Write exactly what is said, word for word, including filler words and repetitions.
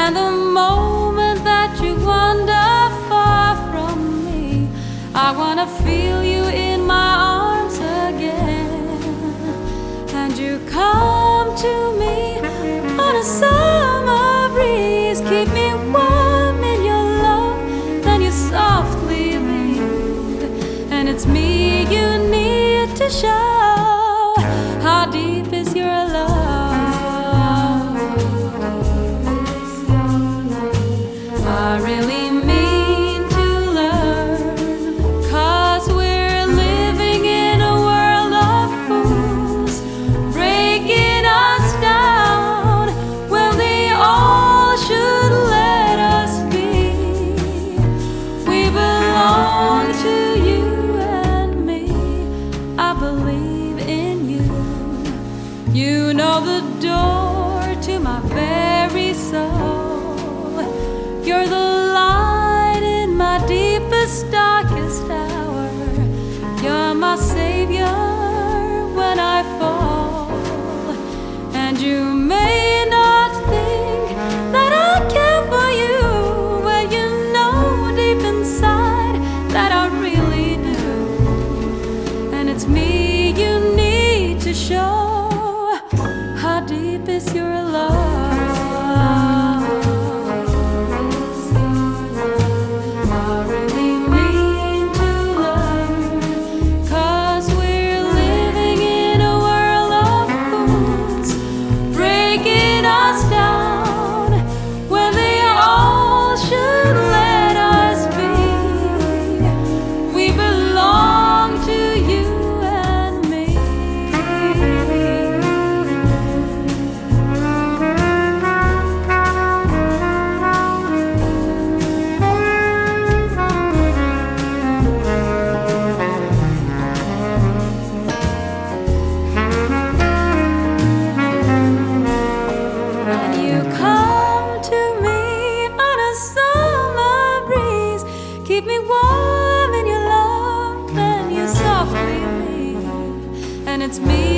And the moment that you wander far from me, I wanna feel you in my arms again. And you come to me on a summer breeze, keep me warm in your love, then you softly leave. And it's me you need to show. How deep is your love? I really mean to learn, 'cause we're living in a world of fools, breaking us down when they all should let us be. We belong to you and me. I believe in you. You know the door to my very soul. You're the light in my deepest, darkest hour. You're my savior when I fall. And you may not think that I care for you, when you know deep inside that I really do. And it's me you need to show. How deep is your love? I really mean to learn, 'cause we're living in a world of fools, breaking us down when they all should let us be. We belong to you and me. And you come to me on a summer breeze, keep me warm in your love, and you softly leave. And it's me